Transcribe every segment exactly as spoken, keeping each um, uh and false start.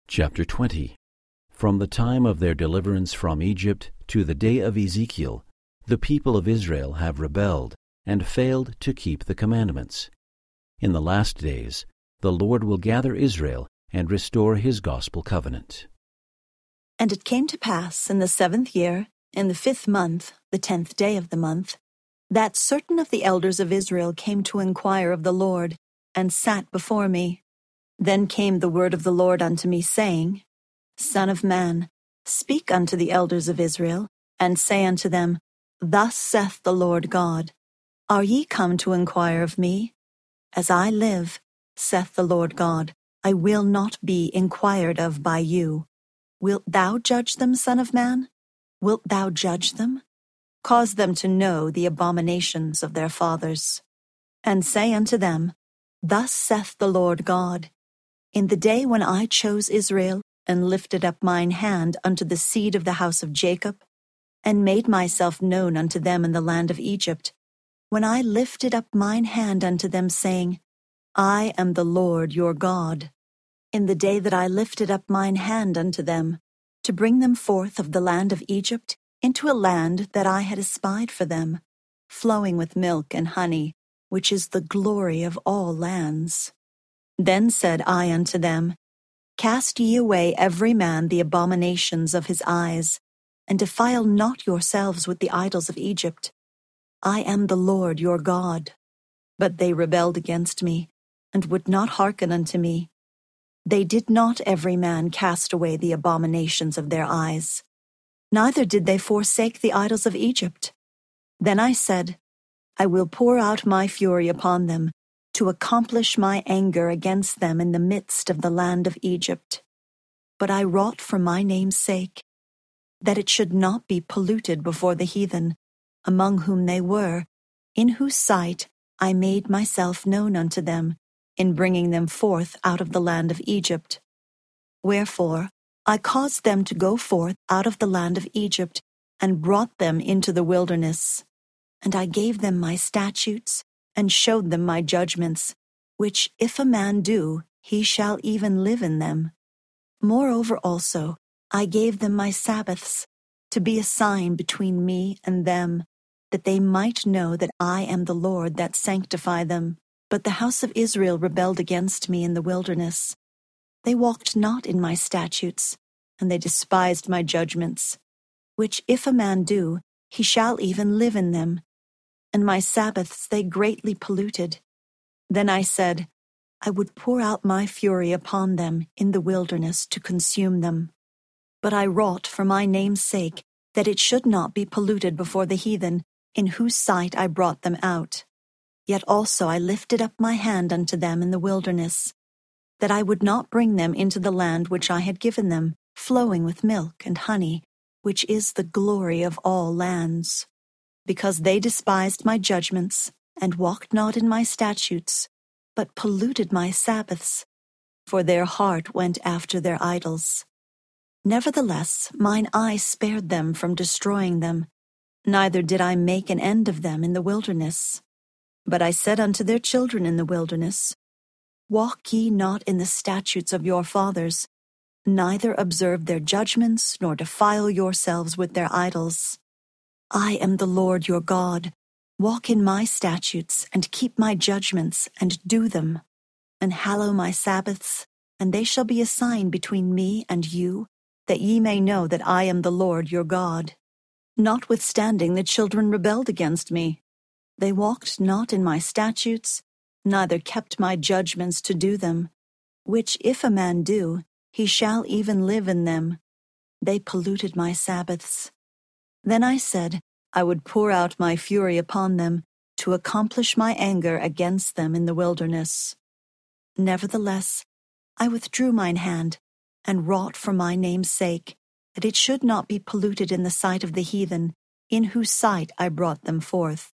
Chapter twenty. From the time of their deliverance from Egypt to the day of Ezekiel, the people of Israel have rebelled and failed to keep the commandments. In the last days, the Lord will gather Israel and restore his gospel covenant. And it came to pass in the seventh year, in the fifth month, the tenth day of the month, that certain of the elders of Israel came to inquire of the Lord, and sat before me. Then came the word of the Lord unto me, saying, Son of man, speak unto the elders of Israel, and say unto them, Thus saith the Lord God, Are ye come to inquire of me? As I live, saith the Lord God, I will not be inquired of by you. Wilt thou judge them, Son of man? Wilt thou judge them? Cause them to know the abominations of their fathers. And say unto them, Thus saith the Lord God, In the day when I chose Israel, and lifted up mine hand unto the seed of the house of Jacob, and made myself known unto them in the land of Egypt, when I lifted up mine hand unto them, saying, I am the Lord your God, in the day that I lifted up mine hand unto them, to bring them forth of the land of Egypt into a land that I had espied for them, flowing with milk and honey, which is the glory of all lands. Then said I unto them, Cast ye away every man the abominations of his eyes, and defile not yourselves with the idols of Egypt. I am the Lord your God. But they rebelled against me, and would not hearken unto me. They did not every man cast away the abominations of their eyes, neither did they forsake the idols of Egypt. Then I said, I will pour out my fury upon them, to accomplish my anger against them in the midst of the land of Egypt. But I wrought for my name's sake, that it should not be polluted before the heathen, among whom they were, in whose sight I made myself known unto them, in bringing them forth out of the land of Egypt. Wherefore I caused them to go forth out of the land of Egypt, and brought them into the wilderness. And I gave them my statutes, and showed them my judgments, which if a man do, he shall even live in them. Moreover also, I gave them my Sabbaths, to be a sign between me and them, that they might know that I am the Lord that sanctify them. But the house of Israel rebelled against me in the wilderness. They walked not in my statutes, and they despised my judgments, which if a man do, he shall even live in them. And my Sabbaths they greatly polluted. Then I said, I would pour out my fury upon them in the wilderness to consume them. But I wrought for my name's sake, that it should not be polluted before the heathen, in whose sight I brought them out. Yet also I lifted up my hand unto them in the wilderness, that I would not bring them into the land which I had given them, flowing with milk and honey, which is the glory of all lands. Because they despised my judgments, and walked not in my statutes, but polluted my Sabbaths, for their heart went after their idols. Nevertheless, mine eye spared them from destroying them, neither did I make an end of them in the wilderness. But I said unto their children in the wilderness, Walk ye not in the statutes of your fathers, neither observe their judgments, nor defile yourselves with their idols. I am the Lord your God. Walk in my statutes, and keep my judgments, and do them. And hallow my Sabbaths, and they shall be a sign between me and you, that ye may know that I am the Lord your God. Notwithstanding the children rebelled against me. They walked not in my statutes, neither kept my judgments to do them, which if a man do, he shall even live in them. They polluted my Sabbaths. Then I said, I would pour out my fury upon them, to accomplish my anger against them in the wilderness. Nevertheless, I withdrew mine hand, and wrought for my name's sake, that it should not be polluted in the sight of the heathen, in whose sight I brought them forth.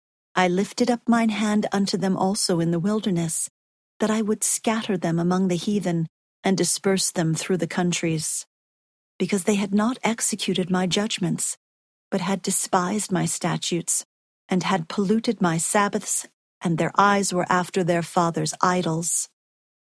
I lifted up mine hand unto them also in the wilderness, that I would scatter them among the heathen, and disperse them through the countries. Because they had not executed my judgments, but had despised my statutes, and had polluted my Sabbaths, and their eyes were after their fathers' idols.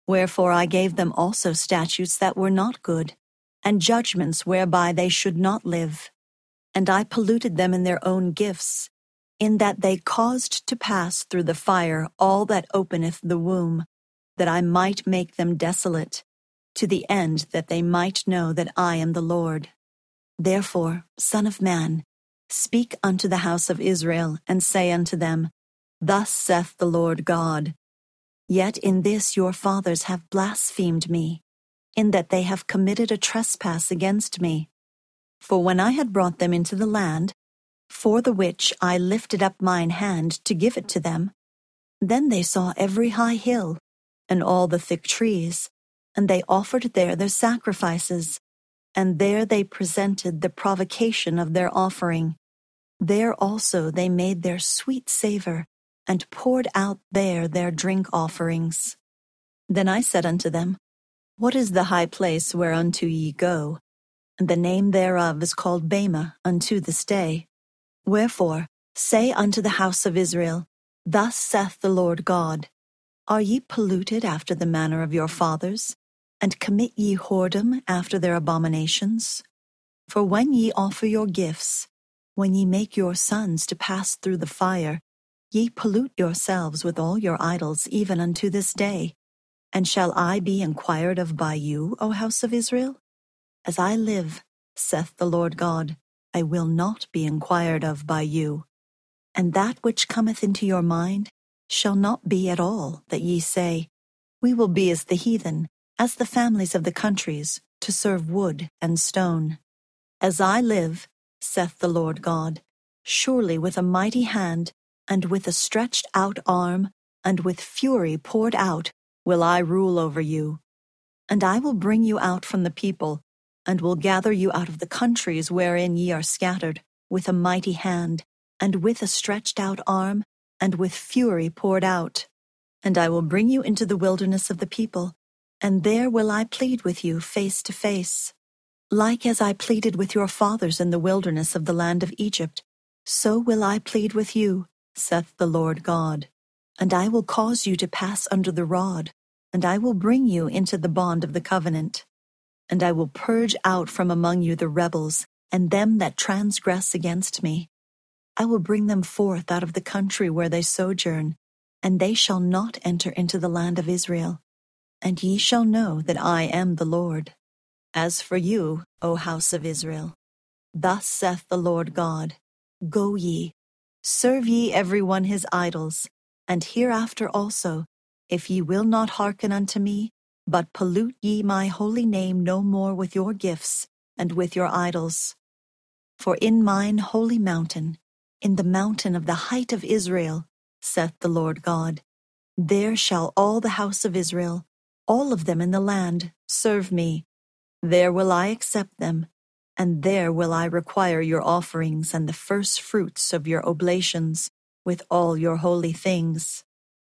Wherefore I gave them also statutes that were not good, and judgments whereby they should not live. And I polluted them in their own gifts, in that they caused to pass through the fire all that openeth the womb, that I might make them desolate, to the end that they might know that I am the Lord. Therefore, Son of man, speak unto the house of Israel, and say unto them, Thus saith the Lord God, Yet in this your fathers have blasphemed me, in that they have committed a trespass against me. For when I had brought them into the land, for the which I lifted up mine hand to give it to them, then they saw every high hill, and all the thick trees, and they offered there their sacrifices, and there they presented the provocation of their offering. There also they made their sweet savor, and poured out there their drink offerings. Then I said unto them, What is the high place whereunto ye go? And the name thereof is called Bema unto this day. Wherefore, say unto the house of Israel, Thus saith the Lord God, Are ye polluted after the manner of your fathers, and commit ye whoredom after their abominations? For when ye offer your gifts, when ye make your sons to pass through the fire, ye pollute yourselves with all your idols even unto this day. And shall I be inquired of by you, O house of Israel? As I live, saith the Lord God, I will not be inquired of by you. And that which cometh into your mind shall not be at all that ye say, We will be as the heathen, as the families of the countries, to serve wood and stone. As I live, saith the Lord God, surely with a mighty hand, and with a stretched out arm, and with fury poured out, will I rule over you. And I will bring you out from the people, and will gather you out of the countries wherein ye are scattered, with a mighty hand, and with a stretched out arm, and with fury poured out. And I will bring you into the wilderness of the people, and there will I plead with you face to face. Like as I pleaded with your fathers in the wilderness of the land of Egypt, so will I plead with you, saith the Lord God. And I will cause you to pass under the rod, and I will bring you into the bond of the covenant. And I will purge out from among you the rebels, and them that transgress against me. I will bring them forth out of the country where they sojourn, and they shall not enter into the land of Israel. And ye shall know that I am the Lord. As for you, O house of Israel, thus saith the Lord God, Go ye, serve ye every one his idols, and hereafter also, if ye will not hearken unto me, but pollute ye my holy name no more with your gifts and with your idols. For in mine holy mountain, in the mountain of the height of Israel, saith the Lord God, there shall all the house of Israel, all of them in the land, serve me. There will I accept them, and there will I require your offerings and the first fruits of your oblations with all your holy things.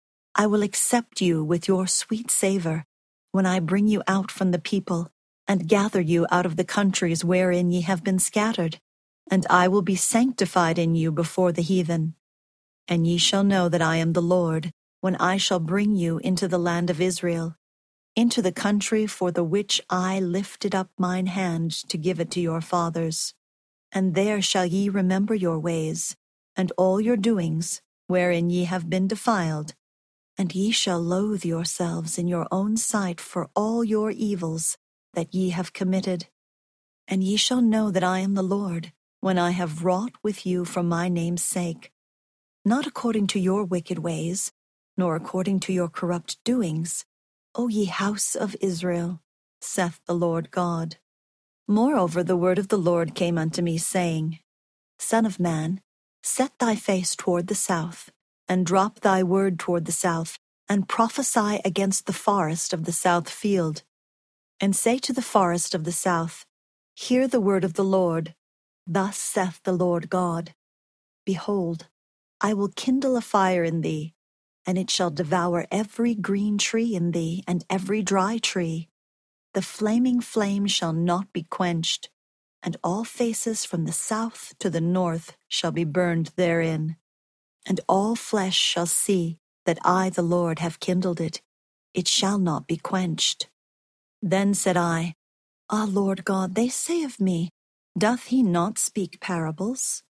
I will accept you with your sweet savor when I bring you out from the people and gather you out of the countries wherein ye have been scattered, and I will be sanctified in you before the heathen. And ye shall know that I am the Lord, when I shall bring you into the land of Israel, into the country for the which I lifted up mine hand to give it to your fathers. And there shall ye remember your ways, and all your doings, wherein ye have been defiled, and ye shall loathe yourselves in your own sight for all your evils that ye have committed. And ye shall know that I am the Lord, when I have wrought with you for my name's sake, not according to your wicked ways, nor according to your corrupt doings, O ye house of Israel, saith the Lord God. Moreover the word of the Lord came unto me, saying, Son of man, set thy face toward the south, and drop thy word toward the south, and prophesy against the forest of the south field. And say to the forest of the south, Hear the word of the Lord. Thus saith the Lord God, Behold, I will kindle a fire in thee, and it shall devour every green tree in thee, and every dry tree. The flaming flame shall not be quenched, and all faces from the south to the north shall be burned therein. And all flesh shall see that I, the Lord, have kindled it, it shall not be quenched. Then said I, Ah, Lord God, they say of me, doth he not speak parables?